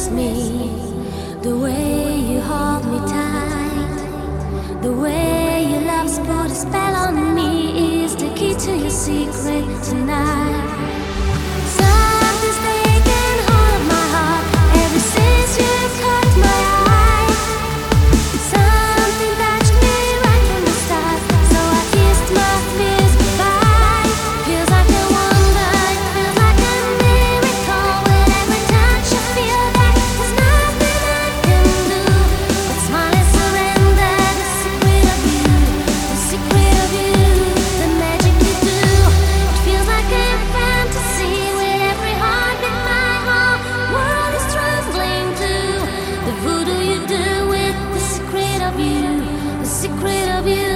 impress me. The way you hold me tight, the way your love's put a spell on me is the key to your secret tonight. Something's taken hold of my heart ever since you caught my eye. Something touched me right from the start, so I kissed my fears goodbye. Feels like a wonder, it feels like a miracle. With every touch I feel that there's nothing I can do but smile and surrender. The secret of you, the secret of you, the magic you do. It feels like a fantasy. With every heartbeat my whole world is trembling too. The voodoo you do with the secret of you, the secret of you.